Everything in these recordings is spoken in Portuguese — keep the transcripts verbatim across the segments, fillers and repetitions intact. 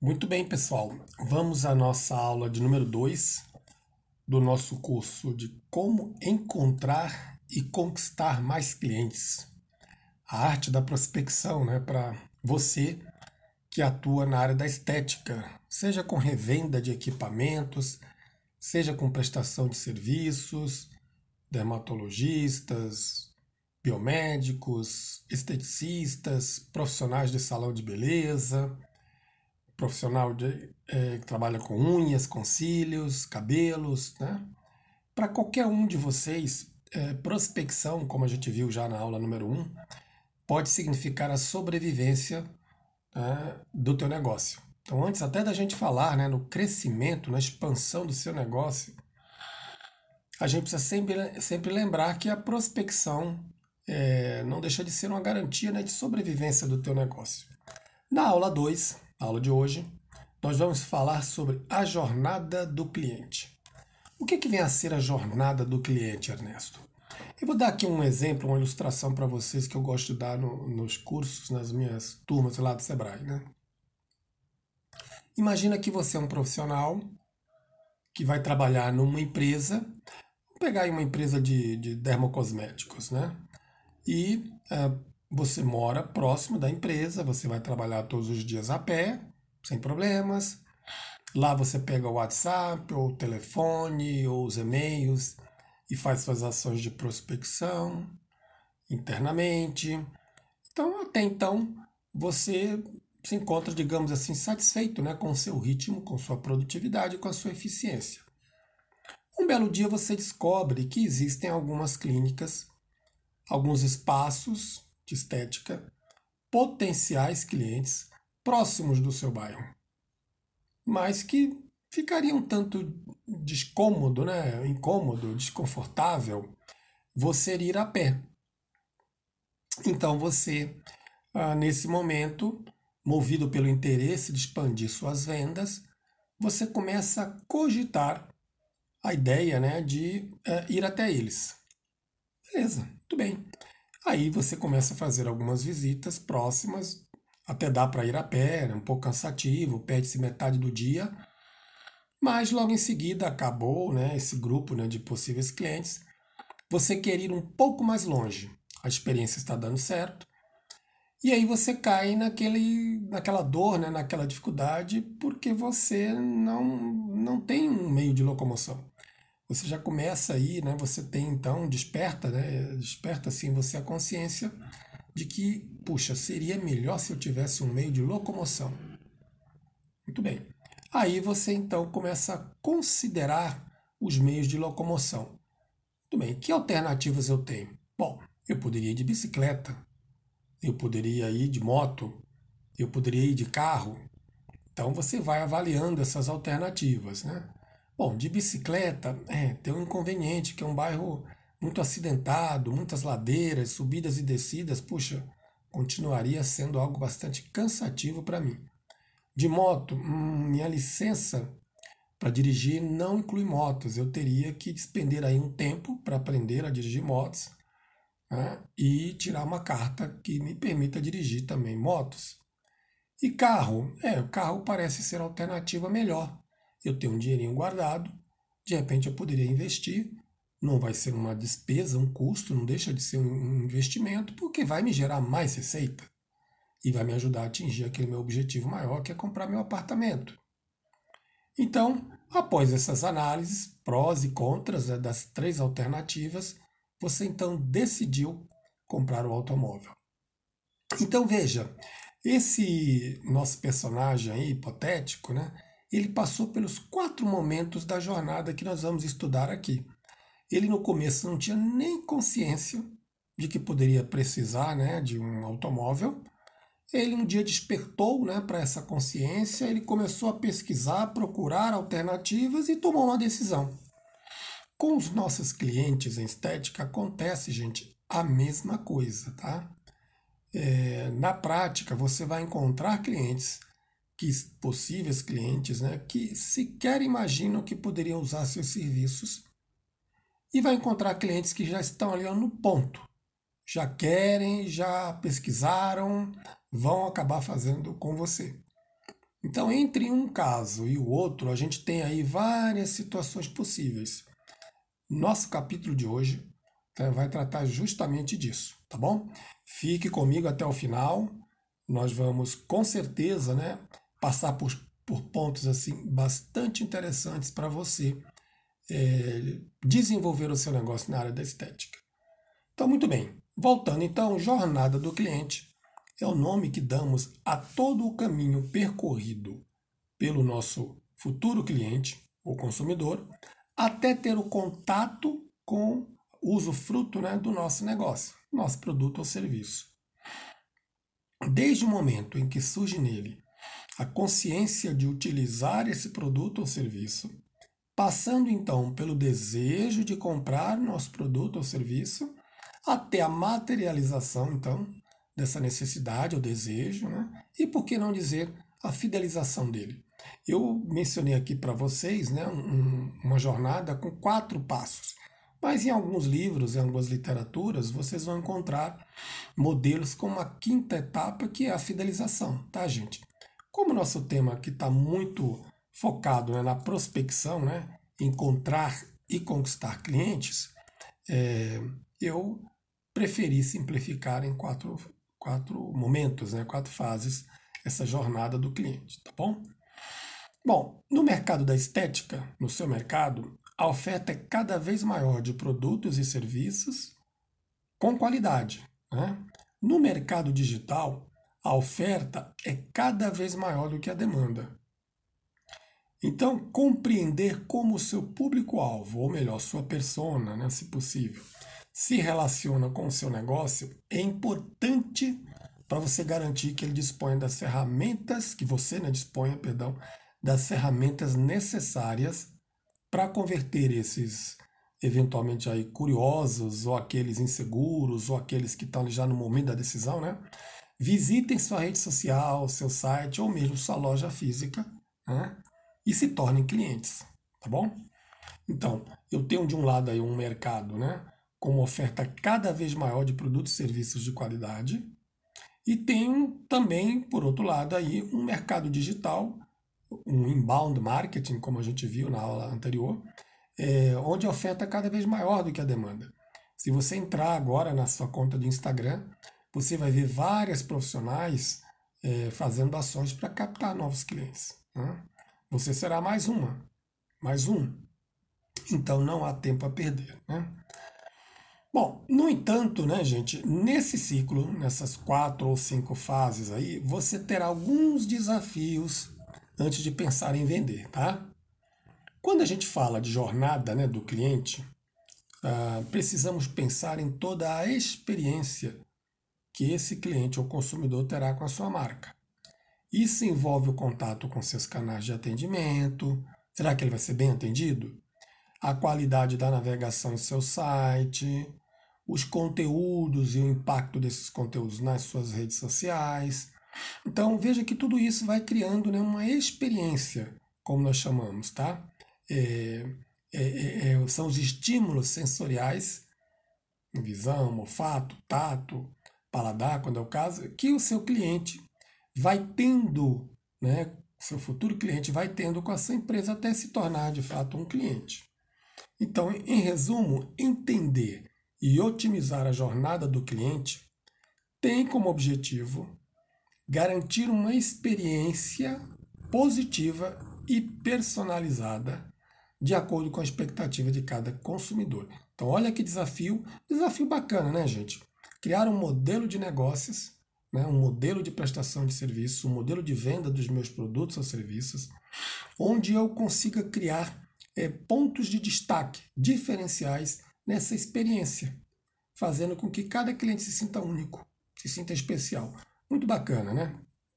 Muito bem, pessoal. Vamos à nossa aula de número dois do nosso curso de como encontrar e conquistar mais clientes. A arte da prospecção, né, para você que atua na área da estética, seja com revenda de equipamentos, seja com prestação de serviços, dermatologistas, biomédicos, esteticistas, profissionais de salão de beleza, profissional de, é, que trabalha com unhas, com cílios, cabelos, né? Para qualquer um de vocês, é, prospecção, como a gente viu já na aula número um, pode significar a sobrevivência, né, do teu negócio. Então, antes até da gente falar, né, no crescimento, na expansão do seu negócio, a gente precisa sempre, sempre lembrar que a prospecção é, não deixa de ser uma garantia, né, de sobrevivência do teu negócio. Na aula dois, na aula de hoje, nós vamos falar sobre a jornada do cliente. O que, que vem a ser a jornada do cliente, Ernesto? Eu vou dar aqui um exemplo, uma ilustração para vocês que eu gosto de dar no, nos cursos, nas minhas turmas lá do Sebrae, né? Imagina que você é um profissional que vai trabalhar numa empresa, vou pegar aí uma empresa de, de dermocosméticos, né? E uh, você mora próximo da empresa, você vai trabalhar todos os dias a pé, sem problemas. Lá você pega o WhatsApp, ou o telefone, ou os e-mails e faz suas ações de prospecção internamente. Então, até então, você se encontra, digamos assim, satisfeito, né, com o seu ritmo, com sua produtividade, com a sua eficiência. Um belo dia você descobre que existem algumas clínicas, alguns espaços de estética, potenciais clientes próximos do seu bairro, mas que ficaria um tanto descômodo, né? Incômodo, desconfortável você ir a pé. Então você, ah, nesse momento, movido pelo interesse de expandir suas vendas, você começa a cogitar a ideia, né, de eh, ir até eles. Beleza, muito bem. Aí você começa a fazer algumas visitas próximas, até dá para ir a pé, é um pouco cansativo, perde-se metade do dia, mas logo em seguida acabou, né, esse grupo, né, de possíveis clientes. Você quer ir um pouco mais longe, a experiência está dando certo, e aí você cai naquele, naquela dor, né, naquela dificuldade, porque você não, não tem um meio de locomoção. Você já começa aí, né? Você tem então, desperta, né? Desperta assim você a consciência de que, puxa, seria melhor se eu tivesse um meio de locomoção. Muito bem. Aí você então começa a considerar os meios de locomoção. Muito bem, que alternativas eu tenho? Bom, eu poderia ir de bicicleta, eu poderia ir de moto, eu poderia ir de carro. Então você vai avaliando essas alternativas, né? Bom, de bicicleta, é, tem um inconveniente, que é um bairro muito acidentado, muitas ladeiras, subidas e descidas, puxa, continuaria sendo algo bastante cansativo para mim. De moto, hum, minha licença para dirigir não inclui motos, eu teria que despender aí um tempo para aprender a dirigir motos, né, e tirar uma carta que me permita dirigir também motos. E carro? É, o carro parece ser a alternativa melhor. Eu tenho um dinheirinho guardado, de repente eu poderia investir, não vai ser uma despesa, um custo, não deixa de ser um investimento, porque vai me gerar mais receita e vai me ajudar a atingir aquele meu objetivo maior, que é comprar meu apartamento. Então, após essas análises, prós e contras, né, das três alternativas, você então decidiu comprar o automóvel. Então veja, esse nosso personagem aí, hipotético, né? Ele passou pelos quatro momentos da jornada que nós vamos estudar aqui. Ele no começo não tinha nem consciência de que poderia precisar, né, de um automóvel. Ele um dia despertou, né, para essa consciência, ele começou a pesquisar, procurar alternativas e tomou uma decisão. Com os nossos clientes em estética acontece, gente, a mesma coisa, tá? É, na prática, você vai encontrar clientes, que, possíveis clientes, né, que sequer imaginam que poderiam usar seus serviços, e vai encontrar clientes que já estão ali ó, no ponto, já querem, já pesquisaram, vão acabar fazendo com você. Então, entre um caso e o outro, a gente tem aí várias situações possíveis. Nosso capítulo de hoje, tá, vai tratar justamente disso, tá bom? Fique comigo até o final. Nós vamos com certeza, né, passar por, por pontos assim bastante interessantes para você é, desenvolver o seu negócio na área da estética. Então, muito bem. Voltando então, jornada do cliente é o nome que damos a todo o caminho percorrido pelo nosso futuro cliente ou consumidor até ter o contato com o usufruto, né, do nosso negócio, nosso produto ou serviço. Desde o momento em que surge nele a consciência de utilizar esse produto ou serviço, passando então pelo desejo de comprar nosso produto ou serviço, até a materialização então dessa necessidade ou desejo, né? E por que não dizer a fidelização dele? Eu mencionei aqui para vocês, né, um, uma jornada com quatro passos, mas em alguns livros, em algumas literaturas, vocês vão encontrar modelos com uma quinta etapa que é a fidelização, tá, gente? Como o nosso tema aqui está muito focado, né, na prospecção, né, encontrar e conquistar clientes, é, eu preferi simplificar em quatro, quatro momentos, né, quatro fases, essa jornada do cliente, tá bom? Bom, no mercado da estética, no seu mercado, a oferta é cada vez maior de produtos e serviços com qualidade, né? No mercado digital, a oferta é cada vez maior do que a demanda. Então, compreender como o seu público-alvo, ou melhor, sua persona, né, se possível, se relaciona com o seu negócio é importante para você garantir que ele disponha das ferramentas, que você, né, disponha, perdão, das ferramentas necessárias para converter esses eventualmente aí curiosos ou aqueles inseguros ou aqueles que estão já no momento da decisão, né? Visitem sua rede social, seu site ou mesmo sua loja física, né? E se tornem clientes, tá bom? Então, eu tenho de um lado aí um mercado, né, com uma oferta cada vez maior de produtos e serviços de qualidade, e tenho também, por outro lado, aí um mercado digital, um inbound marketing, como a gente viu na aula anterior, é, onde a oferta é cada vez maior do que a demanda. Se você entrar agora na sua conta de Instagram, você vai ver várias profissionais é, fazendo ações para captar novos clientes, né? Você será mais uma, mais um. Então não há tempo a perder, né? Bom, no entanto, né, gente, nesse ciclo, nessas quatro ou cinco fases aí, você terá alguns desafios antes de pensar em vender, tá? Quando a gente fala de jornada, né, do cliente, ah, precisamos pensar em toda a experiência que esse cliente ou consumidor terá com a sua marca. Isso envolve o contato com seus canais de atendimento. Será que ele vai ser bem atendido? A qualidade da navegação em seu site, os conteúdos e o impacto desses conteúdos nas suas redes sociais. Então veja que tudo isso vai criando, né, uma experiência, como nós chamamos, tá? É, é, é, é, são os estímulos sensoriais, visão, olfato, tato, paladar, quando é o caso, que o seu cliente vai tendo, né? Seu futuro cliente vai tendo com a sua empresa até se tornar de fato um cliente. Então, em resumo, entender e otimizar a jornada do cliente tem como objetivo garantir uma experiência positiva e personalizada de acordo com a expectativa de cada consumidor. Então, olha que desafio, desafio bacana, né, gente? Criar um modelo de negócios, né, um modelo de prestação de serviço, um modelo de venda dos meus produtos ou serviços, onde eu consiga criar é, pontos de destaque diferenciais nessa experiência, fazendo com que cada cliente se sinta único, se sinta especial. Muito bacana, né?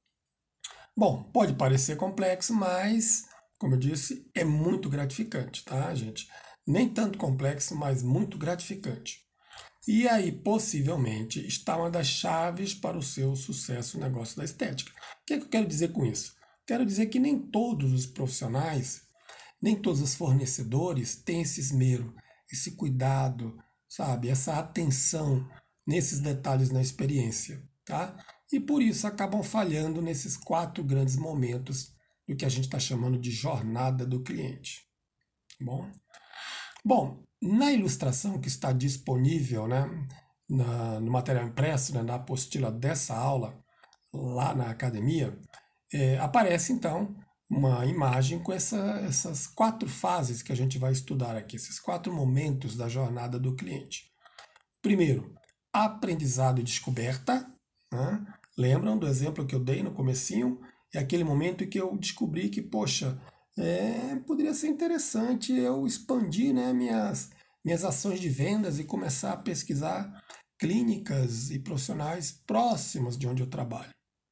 Bom, pode parecer complexo, mas, como eu disse, é muito gratificante, tá, gente? Nem tanto complexo, mas muito gratificante. E aí, possivelmente, está uma das chaves para o seu sucesso no negócio da estética. O que é que eu quero dizer com isso? Quero dizer que nem todos os profissionais, nem todos os fornecedores têm esse esmero, esse cuidado, sabe? Essa atenção nesses detalhes na experiência, tá? E por isso acabam falhando nesses quatro grandes momentos do que a gente está chamando de jornada do cliente. Bom, bom, na ilustração que está disponível, né, na, no material impresso, né, na apostila dessa aula, lá na academia, é, aparece então uma imagem com essa, essas quatro fases que a gente vai estudar aqui, esses quatro momentos da jornada do cliente. Primeiro, aprendizado e descoberta, né? Lembram do exemplo que eu dei no comecinho? É aquele momento em que eu descobri que, poxa, é, poderia ser interessante eu expandir, né, minhas, minhas ações de vendas e começar a pesquisar clínicas e profissionais próximos de onde eu trabalho.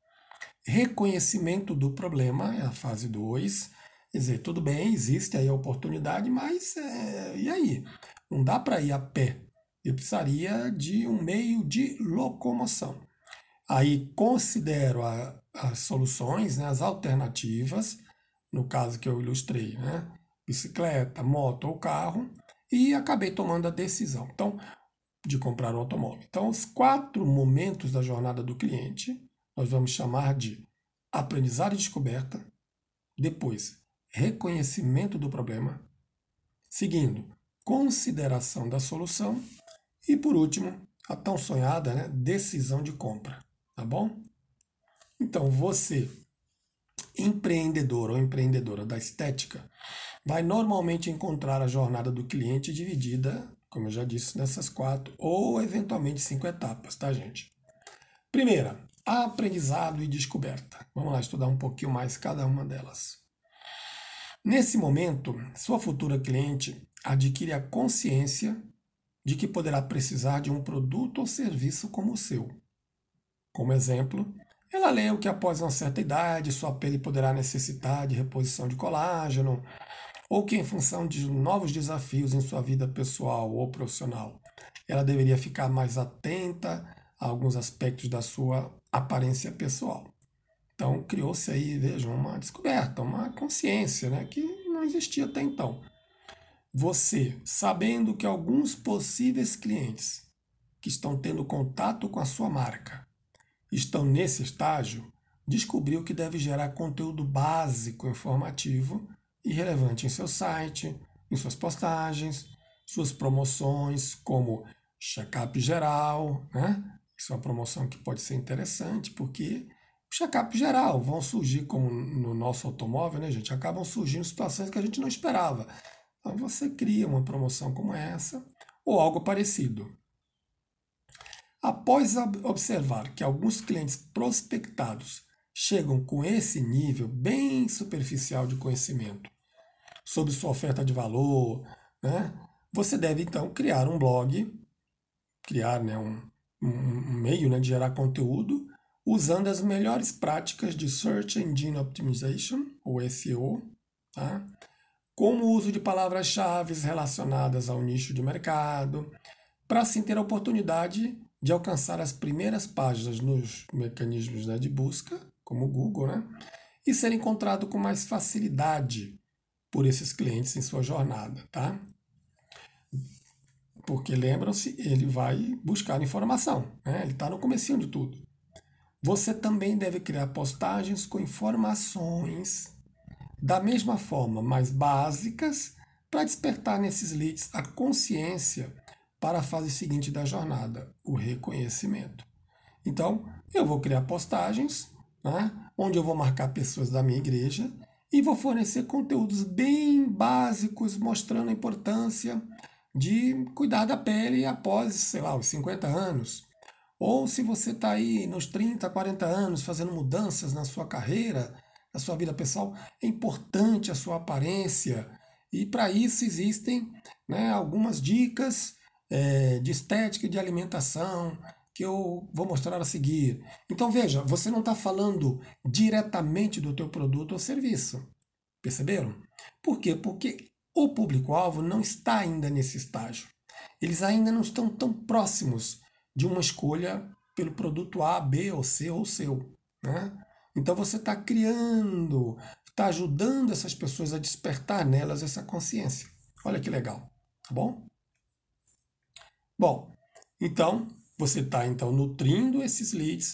Reconhecimento do problema é a fase dois. Quer dizer, tudo bem, existe aí a oportunidade, mas é, e aí? Não dá para ir a pé. Eu precisaria de um meio de locomoção. Aí considero a, as soluções, né, as alternativas, no caso que eu ilustrei, né, bicicleta, moto ou carro, e acabei tomando a decisão então, de comprar um automóvel. Então, os quatro momentos da jornada do cliente, nós vamos chamar de aprendizado e descoberta, depois, reconhecimento do problema, seguindo, consideração da solução e, por último, a tão sonhada, né, decisão de compra. Tá bom? Então, você, empreendedor ou empreendedora da estética, vai normalmente encontrar a jornada do cliente dividida, como eu já disse, nessas quatro ou eventualmente cinco etapas, tá, gente? Primeira, aprendizado e descoberta. Vamos lá estudar um pouquinho mais cada uma delas. Nesse momento, sua futura cliente adquire a consciência de que poderá precisar de um produto ou serviço como o seu. Como exemplo, ela leu que após uma certa idade sua pele poderá necessitar de reposição de colágeno, ou que em função de novos desafios em sua vida pessoal ou profissional, ela deveria ficar mais atenta a alguns aspectos da sua aparência pessoal. Então criou-se aí, vejam, uma descoberta, uma consciência, né, que não existia até então. Você, sabendo que alguns possíveis clientes que estão tendo contato com a sua marca estão nesse estágio, descobriu que deve gerar conteúdo básico, informativo e relevante em seu site, em suas postagens, suas promoções, como check-up geral, né? Isso é uma promoção que pode ser interessante, porque o check-up geral vão surgir, como no nosso automóvel, né, gente? Acabam surgindo situações que a gente não esperava. Então você cria uma promoção como essa, ou algo parecido. Após observar que alguns clientes prospectados chegam com esse nível bem superficial de conhecimento sobre sua oferta de valor, né, você deve então criar um blog, criar, né, um, um, um meio, né, de gerar conteúdo usando as melhores práticas de Search Engine Optimization, ou S E O, tá? Como o uso de palavras-chave relacionadas ao nicho de mercado, para assim ter a oportunidade de alcançar as primeiras páginas nos mecanismos, né, de busca, como o Google, né, e ser encontrado com mais facilidade por esses clientes em sua jornada, tá? Porque lembram-se, ele vai buscar informação, né? Ele está no comecinho de tudo. Você também deve criar postagens com informações da mesma forma, mais básicas, para despertar nesses leads a consciência para a fase seguinte da jornada, o reconhecimento. Então, eu vou criar postagens, né, onde eu vou marcar pessoas da minha igreja e vou fornecer conteúdos bem básicos, mostrando a importância de cuidar da pele após, sei lá, os cinquenta anos. Ou se você está aí nos trinta, quarenta anos fazendo mudanças na sua carreira, na sua vida pessoal, é importante a sua aparência. E para isso existem, né, algumas dicas é, de estética e de alimentação que eu vou mostrar a seguir. Então veja, você não está falando diretamente do teu produto ou serviço. Perceberam? Por quê? Porque o público-alvo não está ainda nesse estágio. Eles ainda não estão tão próximos de uma escolha pelo produto A, B ou C ou seu, né? Então você está criando, está ajudando essas pessoas a despertar nelas essa consciência. Olha que legal, tá bom? Bom, então você está então nutrindo esses leads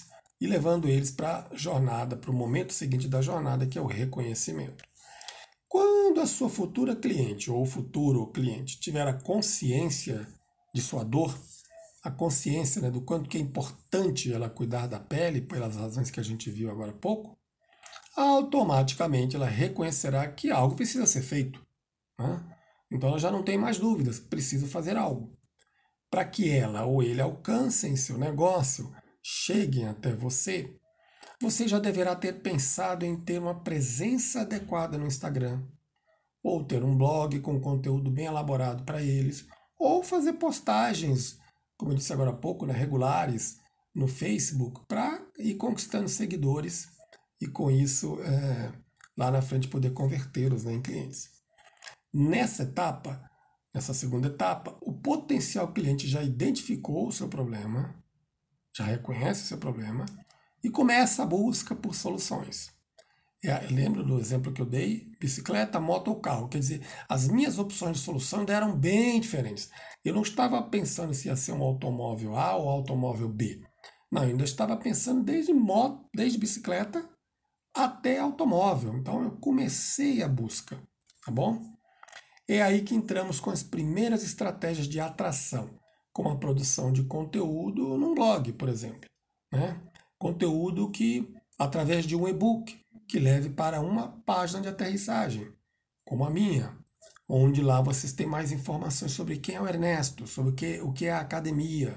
e levando eles para a jornada, para o momento seguinte da jornada, que é o reconhecimento. Quando a sua futura cliente ou futuro cliente tiver a consciência de sua dor, a consciência, né, do quanto que é importante ela cuidar da pele, pelas razões que a gente viu agora há pouco, automaticamente ela reconhecerá que algo precisa ser feito. Né? Então ela já não tem mais dúvidas, precisa fazer algo. Para que ela ou ele alcancem seu negócio, cheguem até você, você já deverá ter pensado em ter uma presença adequada no Instagram, ou ter um blog com conteúdo bem elaborado para eles, ou fazer postagens, como eu disse agora há pouco, né, regulares no Facebook, para ir conquistando seguidores e com isso é, lá na frente poder convertê-los, né, em clientes. Nessa etapa, nessa segunda etapa, o potencial cliente já identificou o seu problema, já reconhece o seu problema e começa a busca por soluções. É, lembra do exemplo que eu dei? Bicicleta, moto ou carro. Quer dizer, as minhas opções de solução eram bem diferentes. Eu não estava pensando se ia ser um automóvel A ou automóvel B. Não, eu ainda estava pensando desde moto, desde bicicleta até automóvel. Então eu comecei a busca, tá bom? É aí que entramos com as primeiras estratégias de atração, como a produção de conteúdo num blog, por exemplo. Né? Conteúdo que, através de um e-book, que leve para uma página de aterrissagem, como a minha, onde lá vocês têm mais informações sobre quem é o Ernesto, sobre o que, o que é a academia.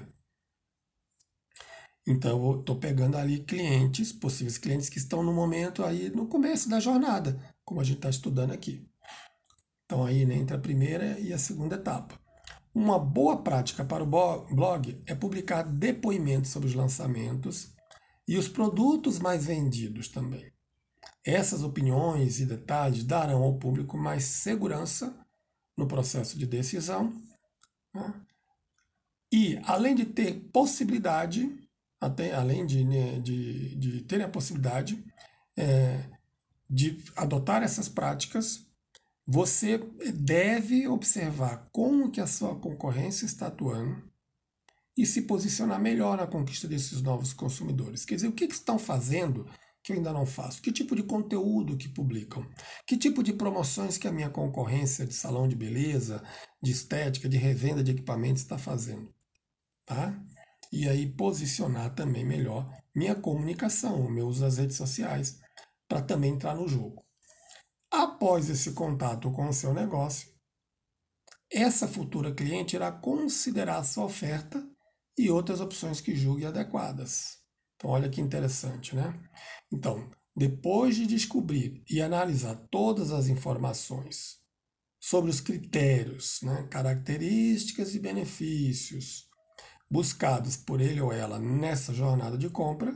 Então eu estou pegando ali clientes, possíveis clientes que estão no momento aí no começo da jornada, como a gente está estudando aqui. Então aí né, entre a primeira e a segunda etapa. Uma boa prática para o blog é publicar depoimentos sobre os lançamentos e os produtos mais vendidos também. Essas opiniões e detalhes darão ao público mais segurança no processo de decisão, né? E, além de ter possibilidade, até, além de, né, de, de ter a possibilidade é, de adotar essas práticas, você deve observar como que a sua concorrência está atuando e se posicionar melhor na conquista desses novos consumidores. Quer dizer, o que, que estão fazendo que eu ainda não faço? Que tipo de conteúdo que publicam? Que tipo de promoções que a minha concorrência de salão de beleza, de estética, de revenda de equipamentos está fazendo? Tá? E aí posicionar também melhor minha comunicação, o meu uso das redes sociais, para também entrar no jogo. Após esse contato com o seu negócio, essa futura cliente irá considerar a sua oferta e outras opções que julgue adequadas. Então, olha que interessante, né? Então, depois de descobrir e analisar todas as informações sobre os critérios, né, características e benefícios buscados por ele ou ela nessa jornada de compra,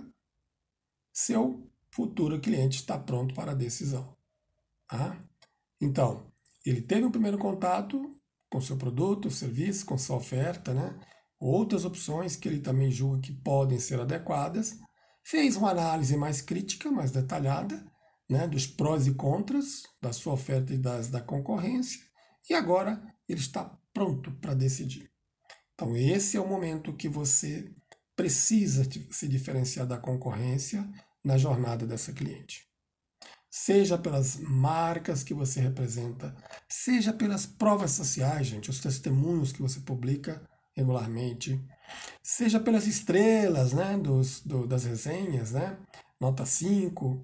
seu futuro cliente está pronto para a decisão. Tá? Então, ele teve um primeiro contato com seu produto, serviço, com sua oferta, né? Outras opções que ele também julga que podem ser adequadas, fez uma análise mais crítica, mais detalhada, né, dos prós e contras da sua oferta e das da concorrência, e agora ele está pronto para decidir. Então, esse é o momento que você precisa se diferenciar da concorrência na jornada dessa cliente. Seja pelas marcas que você representa, seja pelas provas sociais, gente, os testemunhos que você publica regularmente, seja pelas estrelas, né, dos, do, das resenhas, né, nota cinco,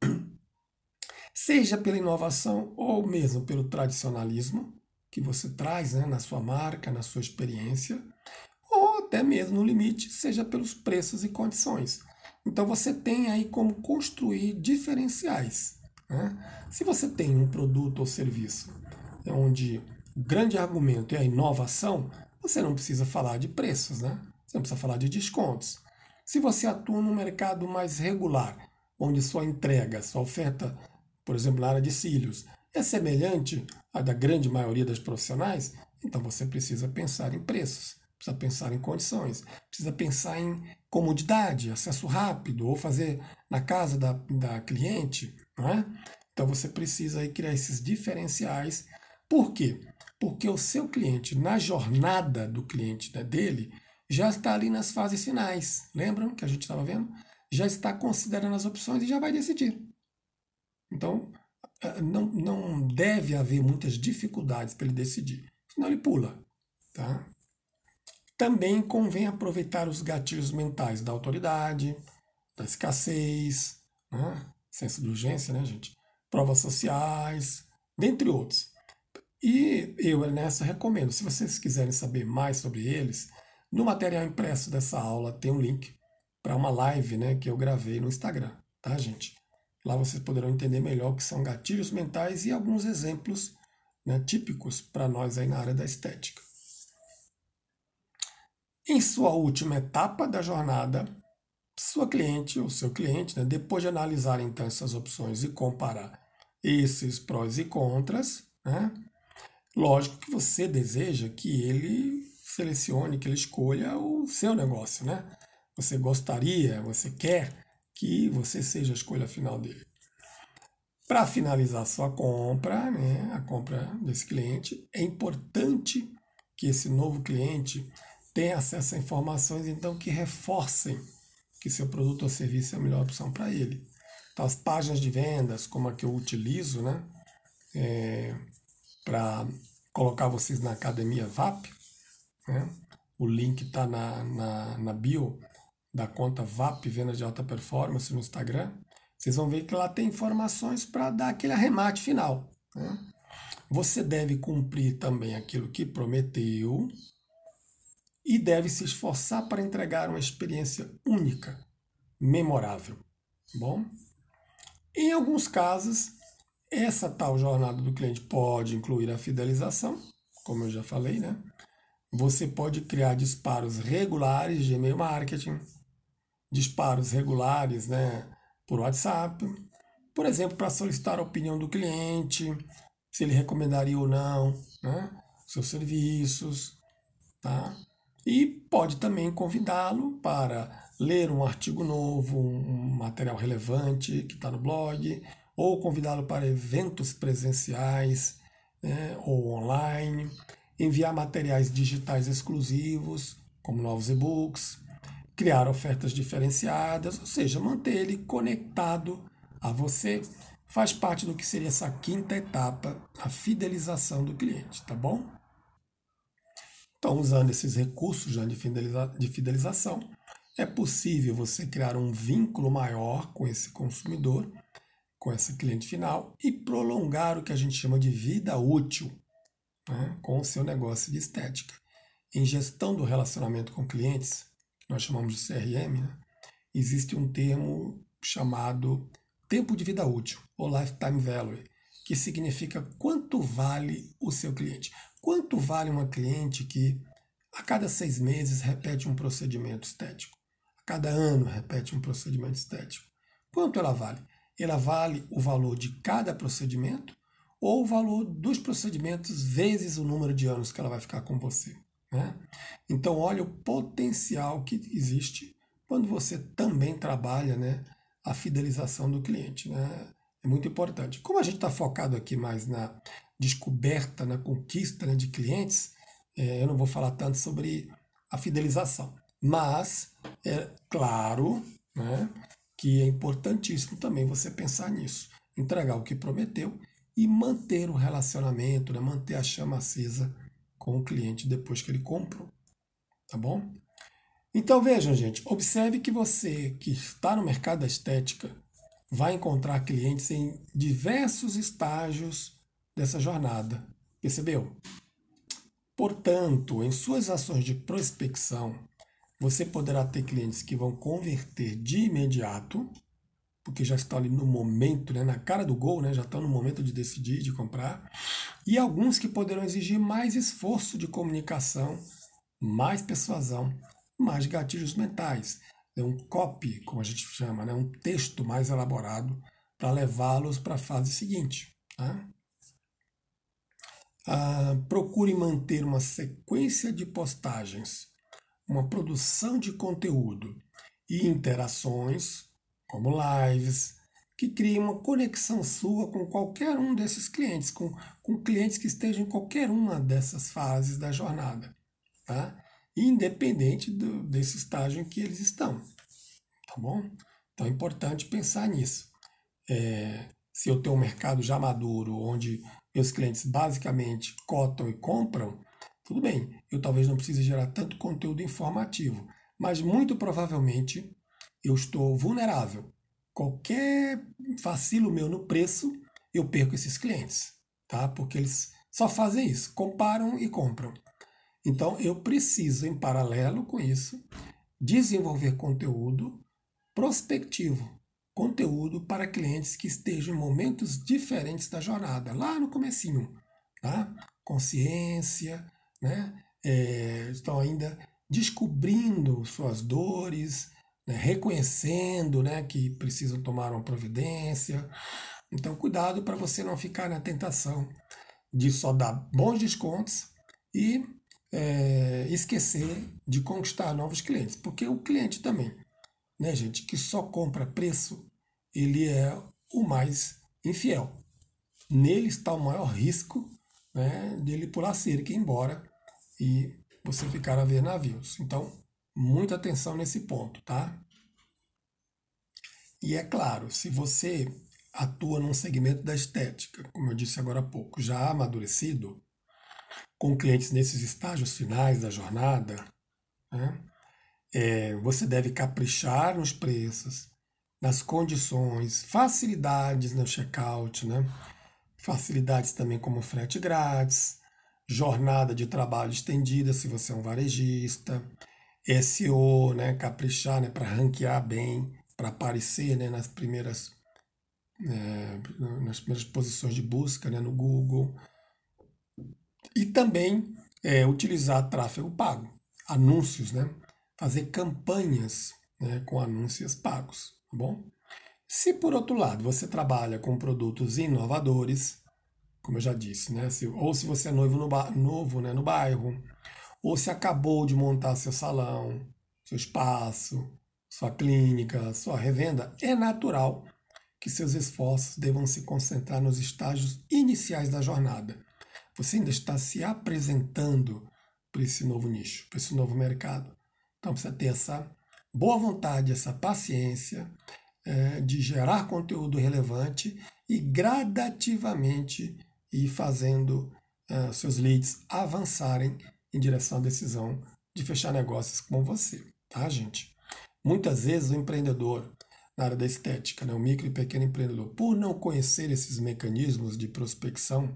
seja pela inovação ou mesmo pelo tradicionalismo que você traz, né, na sua marca, na sua experiência, ou até mesmo no limite, seja pelos preços e condições. Então você tem aí como construir diferenciais. Né? Se você tem um produto ou serviço onde o grande argumento é a inovação, você não precisa falar de preços, né? Você não precisa falar de descontos. Se você atua num mercado mais regular, onde sua entrega, sua oferta, por exemplo, na área de cílios, é semelhante à da grande maioria das profissionais, então você precisa pensar em preços, precisa pensar em condições, precisa pensar em comodidade, acesso rápido, ou fazer na casa da, da cliente, não é? Então você precisa aí criar esses diferenciais. Por quê? Porque o seu cliente, na jornada do cliente, né, dele, já está ali nas fases finais. Lembram que a gente estava vendo? já está considerando as opções e já vai decidir. Então, não, não deve haver muitas dificuldades para ele decidir, senão ele pula. Tá? Também convém aproveitar os gatilhos mentais da autoridade, da escassez, né? Senso de urgência, né, gente? Provas sociais, dentre outros. E eu, Ernesto, recomendo, se vocês quiserem saber mais sobre eles, no material impresso dessa aula tem um link para uma live, né, que eu gravei no Instagram, tá, gente? Lá vocês poderão entender melhor o que são gatilhos mentais e alguns exemplos, né, típicos para nós aí na área da estética. Em sua última etapa da jornada, sua cliente ou seu cliente, né, depois de analisar então essas opções e comparar esses prós e contras, né, lógico que você deseja que ele selecione, que ele escolha o seu negócio, né? Você gostaria, você quer que você seja a escolha final dele. Para finalizar sua compra, né, a compra desse cliente, é importante que esse novo cliente tenha acesso a informações então que reforcem que seu produto ou serviço é a melhor opção para ele. Então, as páginas de vendas, como a que eu utilizo, né, é, para colocar vocês na academia V A P, né, o link está na, na, na bio da conta V A P Vendas de Alta Performance no Instagram. Vocês vão ver que lá tem informações para dar aquele arremate final. Né? Você deve cumprir também aquilo que prometeu e deve se esforçar para entregar uma experiência única, memorável. Bom, em alguns casos, essa tal jornada do cliente pode incluir a fidelização, como eu já falei, né? Você pode criar disparos regulares de e-mail marketing, disparos regulares, né, por WhatsApp, por exemplo, para solicitar a opinião do cliente, se ele recomendaria ou não, né, seus serviços, tá? E pode também convidá-lo para ler um artigo novo, um material relevante que está no blog, ou convidá-lo para eventos presenciais, né, ou online, enviar materiais digitais exclusivos, como novos e-books, criar ofertas diferenciadas, ou seja, manter ele conectado a você, faz parte do que seria essa quinta etapa, a fidelização do cliente, tá bom? Então, usando esses recursos já de, fideliza de fidelização, é possível você criar um vínculo maior com esse consumidor, com esse cliente final e prolongar o que a gente chama de vida útil, né, com o seu negócio de estética. Em gestão do relacionamento com clientes, que nós chamamos de C R M, né, existe um termo chamado tempo de vida útil, ou lifetime value, que significa quanto vale o seu cliente. Quanto vale uma cliente que a cada seis meses repete um procedimento estético? A cada ano repete um procedimento estético? Quanto ela vale? Ela vale o valor de cada procedimento ou o valor dos procedimentos vezes o número de anos que ela vai ficar com você? Né? Então, olha o potencial que existe quando você também trabalha, né, a fidelização do cliente. Né? É muito importante. Como a gente está focado aqui mais na descoberta, na conquista, né, de clientes, é, eu não vou falar tanto sobre a fidelização. Mas é claro, né, que é importantíssimo também você pensar nisso. Entregar o que prometeu e manter o relacionamento, né, manter a chama acesa com o cliente depois que ele comprou. Tá bom? Então vejam, gente, observe que você que está no mercado da estética vai encontrar clientes em diversos estágios dessa jornada. Percebeu? Portanto, em suas ações de prospecção, você poderá ter clientes que vão converter de imediato, porque já estão ali no momento, né, na cara do gol, né, já estão no momento de decidir, de comprar, e alguns que poderão exigir mais esforço de comunicação, mais persuasão, mais gatilhos mentais. É um copy, como a gente chama, né? Um texto mais elaborado para levá-los para a fase seguinte. Tá? Ah, procure manter uma sequência de postagens, uma produção de conteúdo e interações, como lives, que criem uma conexão sua com qualquer um desses clientes, com, com clientes que estejam em qualquer uma dessas fases da jornada. Tá? Independente do, desse estágio em que eles estão, tá bom? Então é importante pensar nisso. É, se eu tenho um mercado já maduro, onde meus clientes basicamente cotam e compram, tudo bem, eu talvez não precise gerar tanto conteúdo informativo, mas muito provavelmente eu estou vulnerável. Qualquer vacilo meu no preço, eu perco esses clientes, tá? Porque eles só fazem isso, comparam e compram. Então eu preciso, em paralelo com isso, desenvolver conteúdo prospectivo, conteúdo para clientes que estejam em momentos diferentes da jornada, lá no comecinho, tá? Consciência, né? É, estão ainda descobrindo suas dores, né? Reconhecendo, né, que precisam tomar uma providência. Então, cuidado para você não ficar na tentação de só dar bons descontos e é, esquecer de conquistar novos clientes, porque o cliente também, né, gente, que só compra preço, ele é o mais infiel. Nele está o maior risco, né, dele pular cerca e ir embora e você ficar a ver navios. Então, muita atenção nesse ponto, tá? E é claro, se você atua num segmento da estética, como eu disse agora há pouco, já amadurecido, com clientes nesses estágios finais da jornada, né, é, você deve caprichar nos preços, nas condições, facilidades no checkout, né? Facilidades também como frete grátis, jornada de trabalho estendida se você é um varejista, S E O, né? Caprichar, né? Para ranquear bem, para aparecer, né? Nas primeiras, é, nas primeiras posições de busca, né? No Google. E também é, utilizar tráfego pago, anúncios, né? Fazer campanhas, né, com anúncios pagos, tá bom? Se por outro lado você trabalha com produtos inovadores, como eu já disse, né? Se, ou se você é noivo no ba- novo, né, no bairro, ou se acabou de montar seu salão, seu espaço, sua clínica, sua revenda, é natural que seus esforços devam se concentrar nos estágios iniciais da jornada. Você ainda está se apresentando para esse novo nicho, para esse novo mercado. Então precisa ter essa boa vontade, essa paciência, é, de gerar conteúdo relevante e gradativamente ir fazendo é, seus leads avançarem em direção à decisão de fechar negócios com você, tá, gente? Muitas vezes o empreendedor na área da estética, né, o micro e pequeno empreendedor, por não conhecer esses mecanismos de prospecção,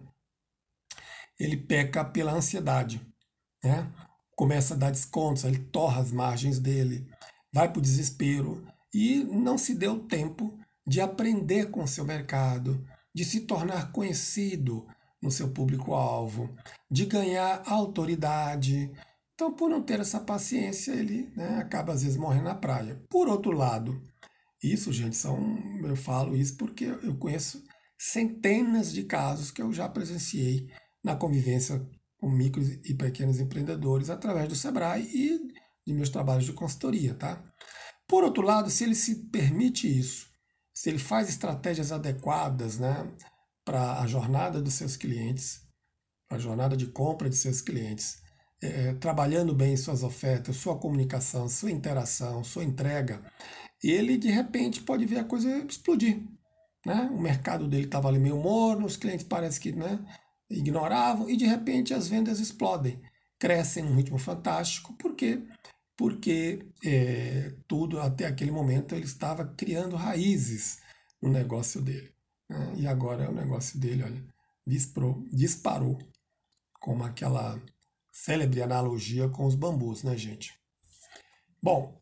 ele peca pela ansiedade, né? Começa a dar descontos, ele torra as margens dele, vai para o desespero e não se deu tempo de aprender com o seu mercado, de se tornar conhecido no seu público-alvo, de ganhar autoridade. Então, por não ter essa paciência, ele, né, acaba às vezes morrendo na praia. Por outro lado, isso, gente, são, eu falo isso porque eu conheço centenas de casos que eu já presenciei na convivência com micros e pequenos empreendedores através do Sebrae e de meus trabalhos de consultoria, tá? Por outro lado, se ele se permite isso, se ele faz estratégias adequadas, né, para a jornada dos seus clientes, para a jornada de compra de seus clientes, é, trabalhando bem suas ofertas, sua comunicação, sua interação, sua entrega, ele de repente pode ver a coisa explodir, né? O mercado dele estava ali meio morno, os clientes parece que, né, ignoravam e de repente as vendas explodem, crescem num ritmo fantástico, por quê? Porque é, tudo até aquele momento ele estava criando raízes no negócio dele, né? E agora o negócio dele, olha, disparou, disparou, como aquela célebre analogia com os bambus, né, gente? Bom,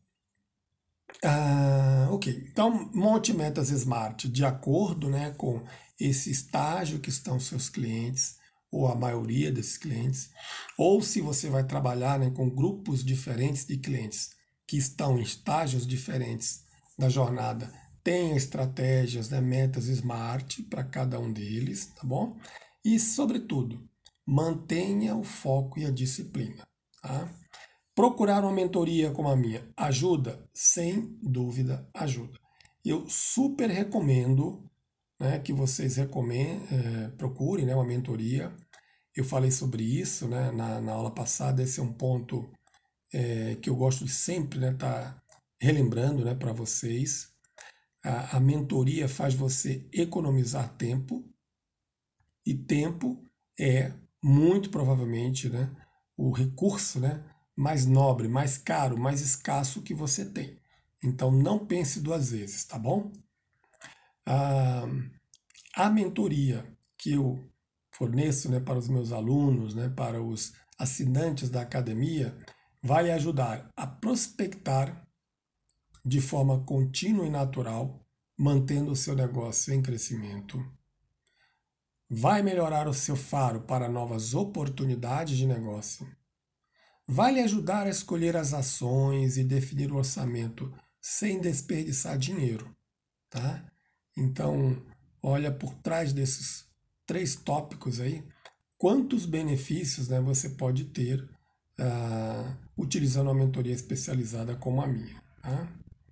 ah, ok, então monte metas smart de acordo, né, com esse estágio que estão seus clientes, ou a maioria desses clientes, ou se você vai trabalhar, né, com grupos diferentes de clientes que estão em estágios diferentes da jornada, tenha estratégias, né, metas smart para cada um deles, tá bom? E, sobretudo, mantenha o foco e a disciplina, tá? Procurar uma mentoria como a minha ajuda? Sem dúvida ajuda. Eu super recomendo, né, que vocês recomendem, é, procurem, né, uma mentoria. Eu falei sobre isso, né, na, na aula passada. Esse é um ponto é, que eu gosto de sempre, né, tá relembrando, né, para vocês. A, a mentoria faz você economizar tempo, e tempo é muito provavelmente, né, o recurso, né, mais nobre, mais caro, mais escasso que você tem. Então não pense duas vezes, tá bom? A, a mentoria que eu forneço, né, para os meus alunos, né, para os assinantes da academia, vai ajudar a prospectar de forma contínua e natural, mantendo o seu negócio em crescimento. Vai melhorar o seu faro para novas oportunidades de negócio. Vai lhe ajudar a escolher as ações e definir o orçamento sem desperdiçar dinheiro, tá? Então, olha por trás desses três tópicos aí, quantos benefícios, né, você pode ter ah, utilizando uma mentoria especializada como a minha, tá?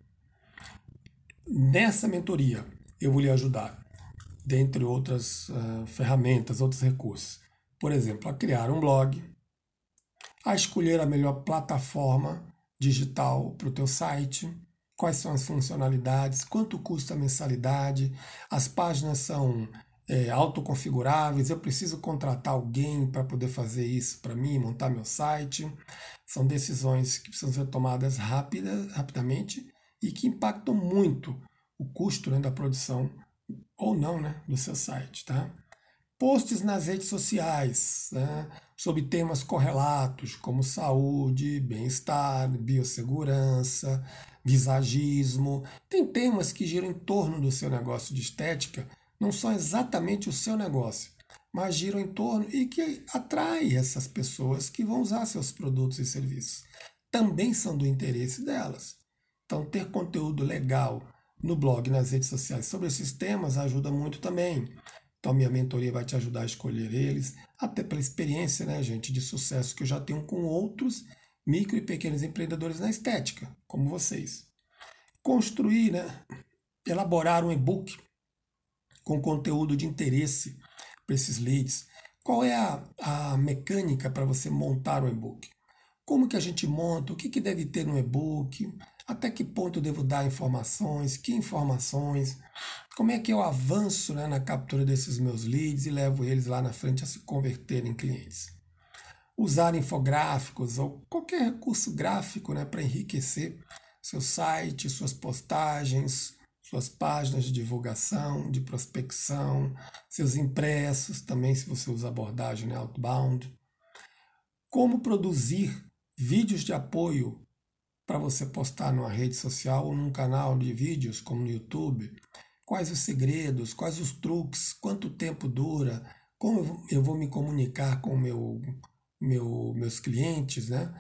Nessa mentoria, eu vou lhe ajudar, dentre outras uh, ferramentas, outros recursos. Por exemplo, a criar um blog, a escolher a melhor plataforma digital para o teu site, quais são as funcionalidades, quanto custa a mensalidade, as páginas são é, autoconfiguráveis, eu preciso contratar alguém para poder fazer isso para mim, montar meu site. São decisões que precisam ser tomadas rápida, rapidamente e que impactam muito o custo, né, da produção ou não, né, do seu site, tá? Posts nas redes sociais, né, sobre temas correlatos como saúde, bem-estar, biossegurança, visagismo. Tem temas que giram em torno do seu negócio de estética, não são exatamente o seu negócio, mas giram em torno e que atrai essas pessoas que vão usar seus produtos e serviços. Também são do interesse delas. Então, ter conteúdo legal no blog, nas redes sociais sobre esses temas ajuda muito também. Então, minha mentoria vai te ajudar a escolher eles, até pela experiência, né, gente, de sucesso que eu já tenho com outros micro e pequenos empreendedores na estética, como vocês. Construir, né, elaborar um e-book com conteúdo de interesse para esses leads. Qual é a, a mecânica para você montar um e-book? Como que a gente monta? O que, que deve ter no e-book? Até que ponto eu devo dar informações? Que informações? Como é que eu avanço, né, na captura desses meus leads e levo eles lá na frente a se converterem em clientes? Usar infográficos ou qualquer recurso gráfico, né, para enriquecer seu site, suas postagens, suas páginas de divulgação, de prospecção, seus impressos, também se você usa abordagem, né, outbound. Como produzir vídeos de apoio para você postar numa rede social ou num canal de vídeos como no YouTube. Quais os segredos, quais os truques, quanto tempo dura, como eu vou me comunicar com meu, meu, meus clientes, né?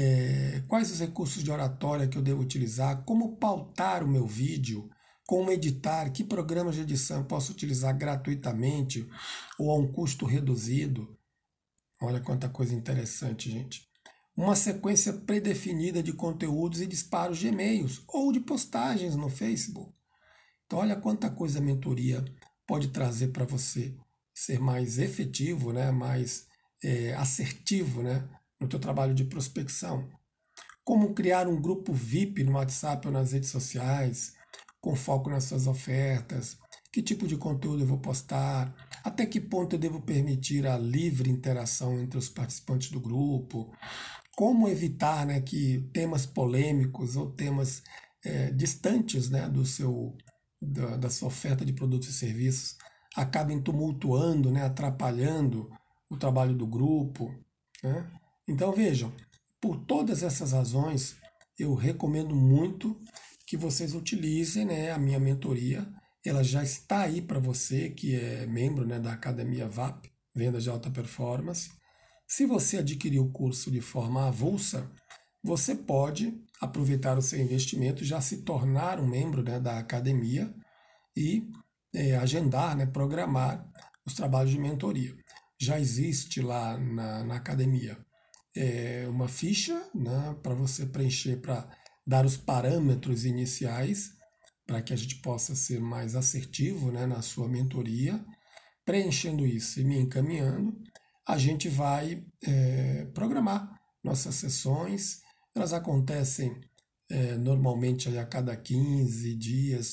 É, quais os recursos de oratória que eu devo utilizar, como pautar o meu vídeo, como editar, que programas de edição eu posso utilizar gratuitamente ou a um custo reduzido. Olha quanta coisa interessante, gente. Uma sequência predefinida de conteúdos e disparos de e-mails ou de postagens no Facebook. Então, olha quanta coisa a mentoria pode trazer para você ser mais efetivo, né? Mais é, assertivo, né? No teu trabalho de prospecção. Como criar um grupo V I P no WhatsApp ou nas redes sociais, com foco nas suas ofertas, que tipo de conteúdo eu vou postar, até que ponto eu devo permitir a livre interação entre os participantes do grupo, como evitar, né, que temas polêmicos ou temas é, distantes, né, do seu, da, da sua oferta de produtos e serviços acabem tumultuando, né, atrapalhando o trabalho do grupo, né? Então vejam, por todas essas razões, eu recomendo muito que vocês utilizem, né, a minha mentoria. Ela já está aí para você que é membro, né, da Academia V A P, Vendas de Alta Performance. Se você adquirir o curso de forma avulsa, você pode aproveitar o seu investimento, já se tornar um membro, né, da academia e é, agendar, né, programar os trabalhos de mentoria. Já existe lá na, na academia é, uma ficha, né, para você preencher, para dar os parâmetros iniciais, para que a gente possa ser mais assertivo, né, na sua mentoria. Preenchendo isso e me encaminhando, a gente vai é, programar nossas sessões. Elas acontecem é, normalmente a cada quinze dias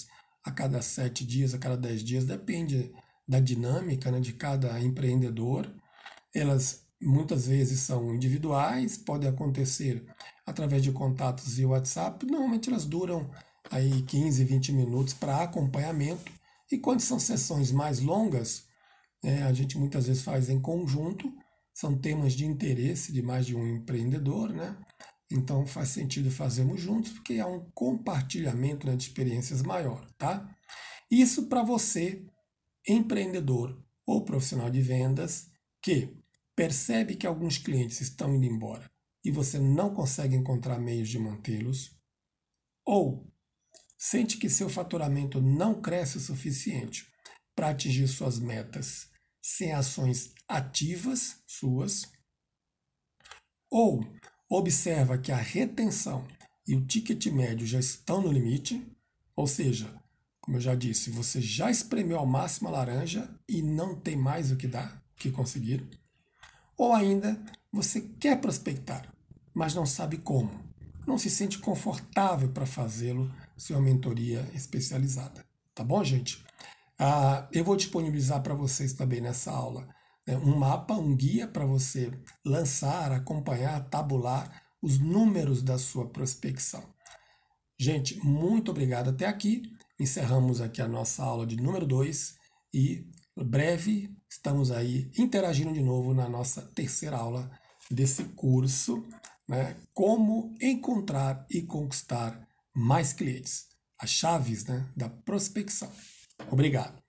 a cada sete dias, a cada dez dias, depende da dinâmica, né, de cada empreendedor. Elas muitas vezes são individuais, podem acontecer através de contatos via WhatsApp. Normalmente elas duram aí quinze, vinte minutos para acompanhamento. E quando são sessões mais longas, é, a gente muitas vezes faz em conjunto, são temas de interesse de mais de um empreendedor, né? Então faz sentido fazermos juntos, porque é um compartilhamento, né, de experiências maior, tá? Isso para você, empreendedor ou profissional de vendas, que percebe que alguns clientes estão indo embora e você não consegue encontrar meios de mantê-los, ou sente que seu faturamento não cresce o suficiente para atingir suas metas sem ações ativas suas, ou observa que a retenção e o ticket médio já estão no limite, ou seja, como eu já disse, você já espremeu ao máximo a laranja e não tem mais o que dar, o que conseguir, ou ainda você quer prospectar, mas não sabe como, não se sente confortável para fazê-lo sem uma mentoria especializada. Tá bom, gente? Ah, eu vou disponibilizar para vocês também nessa aula, né, um mapa, um guia para você lançar, acompanhar, tabular os números da sua prospecção. Gente, muito obrigado até aqui. Encerramos aqui a nossa aula de número dois e breve estamos aí interagindo de novo na nossa terceira aula desse curso, né, como encontrar e conquistar mais clientes. As chaves, né, da prospecção. Obrigado.